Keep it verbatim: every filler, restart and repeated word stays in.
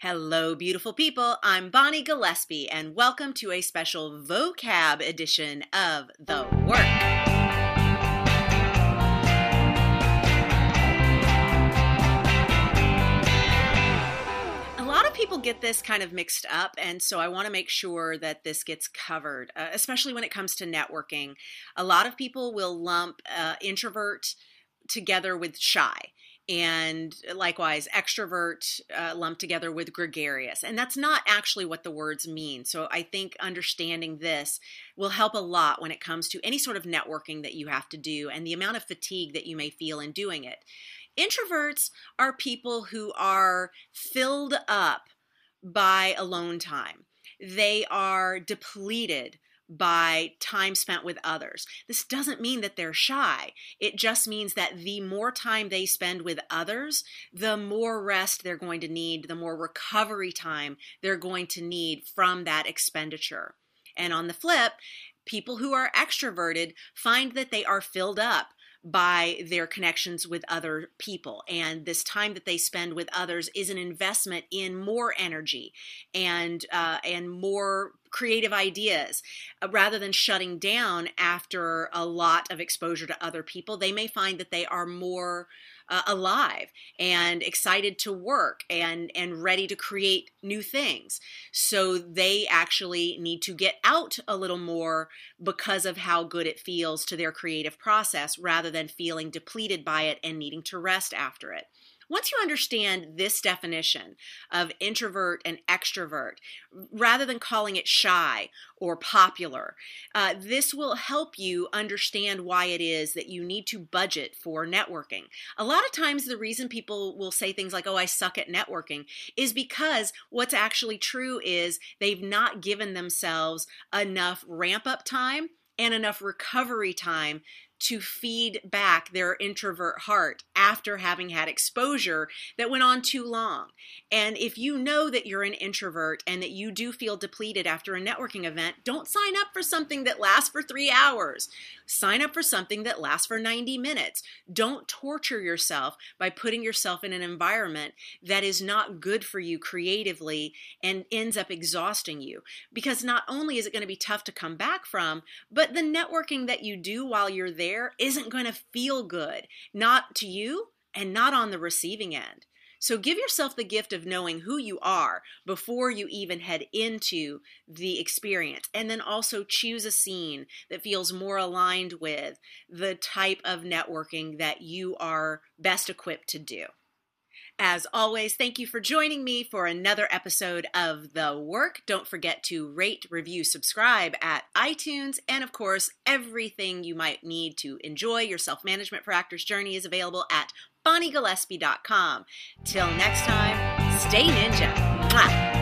Hello, beautiful people. I'm Bonnie Gillespie, and welcome to a special vocab edition of The Work. A lot of people get this kind of mixed up, and so I want to make sure that this gets covered, uh, especially when it comes to networking. A lot of people will lump uh, introvert together with shy. And likewise, extrovert uh, lumped together with gregarious. And that's not actually what the words mean. So I think understanding this will help a lot when it comes to any sort of networking that you have to do and the amount of fatigue that you may feel in doing it. Introverts are people who are filled up by alone time. They are depleted by time spent with others. This doesn't mean that they're shy. It just means that the more time they spend with others, the more rest they're going to need, the more recovery time they're going to need from that expenditure. And on the flip, people who are extroverted find that they are filled up by their connections with other people. And this time that they spend with others is an investment in more energy and uh, and more creative ideas. Uh, rather than shutting down after a lot of exposure to other people, they may find that they are more uh, alive and excited to work and, and ready to create new things. So they actually need to get out a little more because of how good it feels to their creative process rather than feeling depleted by it and needing to rest after it. Once you understand this definition of introvert and extrovert, rather than calling it shy or popular, uh, this will help you understand why it is that you need to budget for networking. A lot of times the reason people will say things like, oh, I suck at networking, is because what's actually true is they've not given themselves enough ramp-up time and enough recovery time to feed back their introvert heart after having had exposure that went on too long. And if you know that you're an introvert and that you do feel depleted after a networking event, don't sign up for something that lasts for three hours. Sign up for something that lasts for ninety minutes. Don't torture yourself by putting yourself in an environment that is not good for you creatively and ends up exhausting you. Because not only is it going to be tough to come back from, but the networking that you do while you're there isn't going to feel good, not to you and not on the receiving end. So give yourself the gift of knowing who you are before you even head into the experience. And then also choose a scene that feels more aligned with the type of networking that you are best equipped to do. As always, thank you for joining me for another episode of The Work. Don't forget to rate, review, subscribe at iTunes. And of course, everything you might need to enjoy your self-management for actors journey is available at bonnie gillespie dot com. Till next time, stay ninja. Mwah.